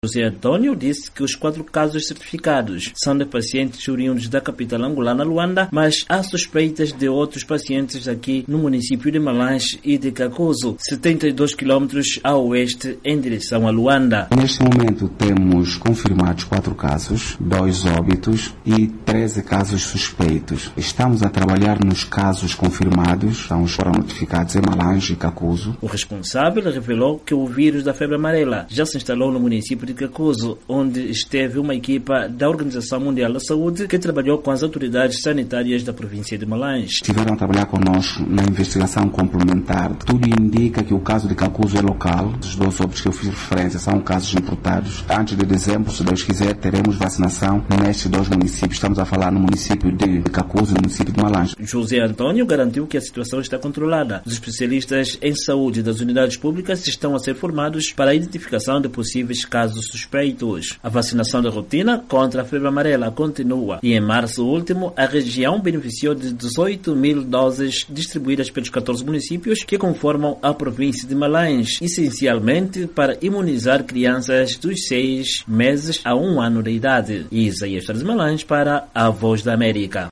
José Antônio disse que os 4 casos certificados são de pacientes oriundos da capital angolana, Luanda, mas há suspeitas de outros pacientes aqui no município de Malange e de Kakuzo, 72 quilômetros a oeste em direção a Luanda. Neste momento temos confirmados 4 casos, 2 óbitos e 13 casos suspeitos. Estamos a trabalhar nos casos confirmados, foram notificados em Malange e Kakuzo. O responsável revelou que o vírus da febre amarela já se instalou no município de Kakuzo, onde esteve uma equipa da Organização Mundial da Saúde que trabalhou com as autoridades sanitárias da província de Malange. Estiveram a trabalhar conosco na investigação complementar. Tudo indica que o caso de Kakuzo é local. Os 2 óbitos que eu fiz referência são casos importados. Antes de dezembro, se Deus quiser, teremos vacinação nestes 2 municípios. Estamos a falar no município de Kakuzo e no município de Malange. José Antônio garantiu que a situação está controlada. Os especialistas em saúde das unidades públicas estão a ser formados para a identificação de possíveis casos suspeitos. A vacinação de rotina contra a febre amarela continua e em março último a região beneficiou de 18 mil doses distribuídas pelos 14 municípios que conformam a província de Malange, essencialmente para imunizar crianças dos 6 meses a 1 ano de idade. Isaías de Malange para a Voz da América.